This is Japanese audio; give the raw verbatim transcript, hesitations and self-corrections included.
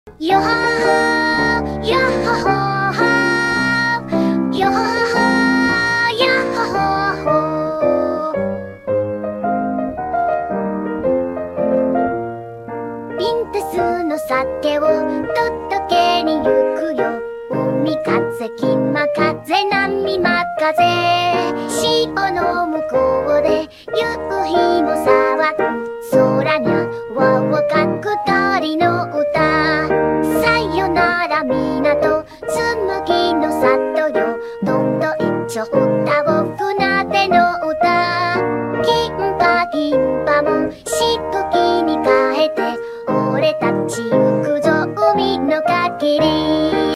よははやっはははよははやっははピンタスの酒を届けに行くよ。海風気ま風波ま風潮の向こうで夕日も騒ぐ。空にゃ輪をかく鳥の歌。さよなら港紬の里よ。どんどん一丁歌を船出の歌。金パ銀パもしぶきに変えて俺たち